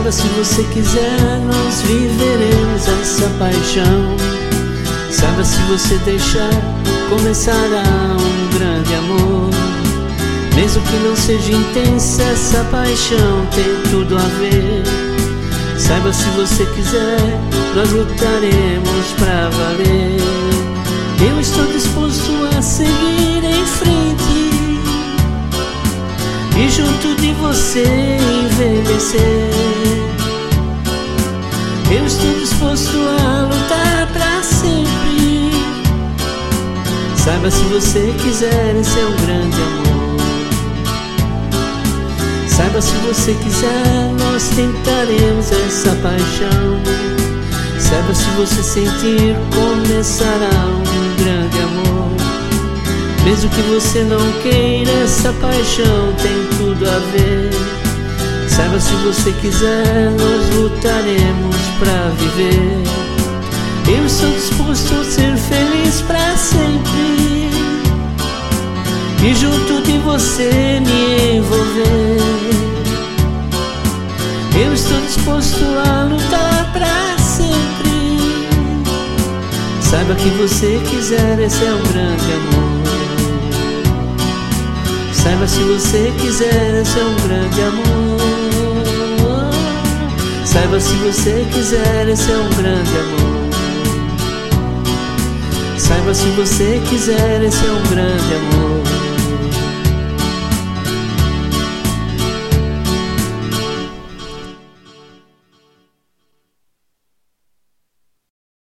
Saiba, se você quiser, nós viveremos essa paixão. Saiba, se você deixar, começará um grande amor. Mesmo que não seja intensa, essa paixão tem tudo a ver. Saiba, se você quiser, nós lutaremos pra valer. Eu estou disposto a seguir em frente e junto de você envelhecer. Eu estou disposto a lutar pra sempre. Saiba, se você quiser, esse é um grande amor. Saiba, se você quiser, nós tentaremos essa paixão. Saiba, se você sentir, começará um grande amor. Mesmo que você não queira, essa paixão tem tudo a ver. Saiba, se você quiser, nós lutaremos pra viver. Eu estou disposto a ser feliz pra sempre e junto de você me envolver. Eu estou disposto a lutar pra sempre. Saiba, que você quiser, esse é um grande amor. Saiba, se você quiser, esse é um grande amor. Saiba, se você quiser, esse é um grande amor. Saiba, se você quiser, esse é um grande amor.